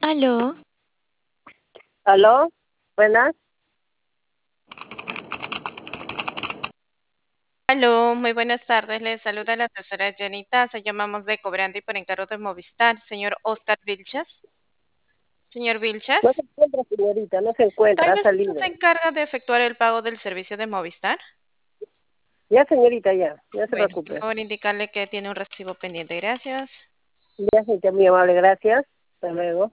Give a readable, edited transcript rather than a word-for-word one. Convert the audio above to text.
Aló, ¿Aló? Buenas. Aló, muy buenas tardes. Les saluda la asesora Janita. Se llamamos de Cobrando y por encargo de Movistar. Señor Oscar Vilches. Señor No se Vilches, encuentra, señorita, no se encuentra, tal ha vez usted se salido. encarga de efectuar el pago del servicio de Movistar. Ya, señorita, ya, no se Bueno, por preocupe. favor, indicarle que tiene un recibo pendiente. Gracias. Ya, señorita, muy amable, gracias. Hasta luego.